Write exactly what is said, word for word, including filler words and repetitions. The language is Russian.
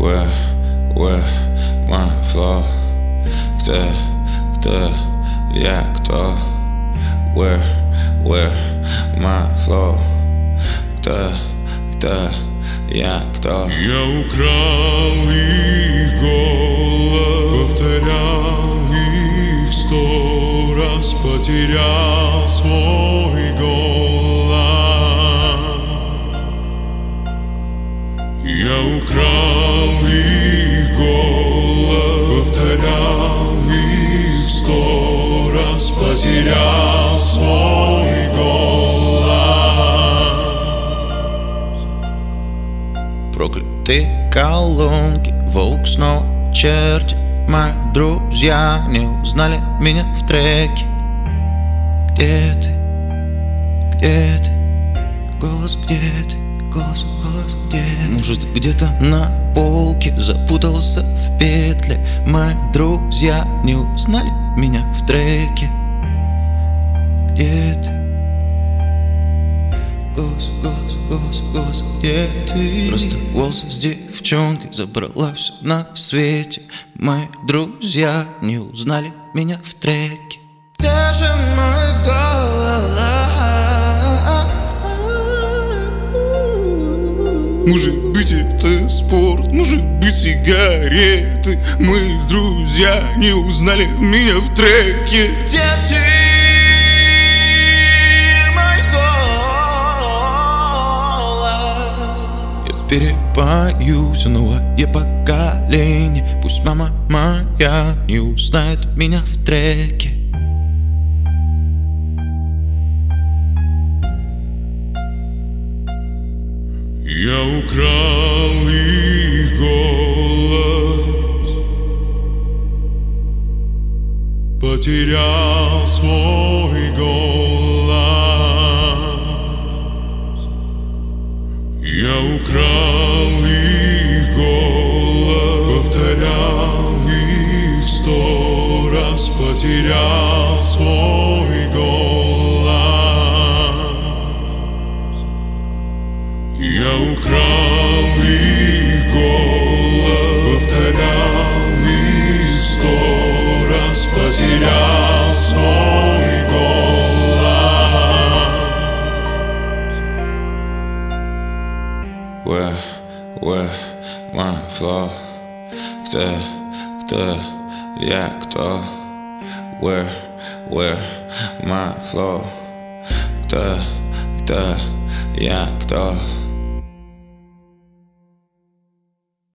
Where, where my flow? Где, где я кто? Where, where my flow? Где, где я кто? Я украл их голос, повторял их сто раз, потерял свой голос. Я украл их голос, повторял их сто раз, потерял свой голос. Проклятые колонки, волк снова чертит. Мои друзья не узнали меня в треке. Где ты? Где ты? Голос, где ты? Голос, голос, где ты? Может, где-то на полке запутался в петле. Мои друзья не узнали меня в треке. Где ты? Голос, голос, голос, голос, где ты? Просто волос с девчонкой забрала все на свете. Мои друзья не узнали меня в треке. Где же мой голос? Может быть, это спорт, может быть, сигареты. Мои друзья не узнали меня в треке. Где ты? Перепою все новое поколение. Пусть мама моя не узнает меня в треке. Я украл их голос, потерял свой голос. Я украл их голос, повторял их сто раз, потерял свой голос. Я украл их голос, повторял их сто раз, потерял свой голос. Where, where my flow? Где, где я кто? Where, where my flow? Где, где я кто?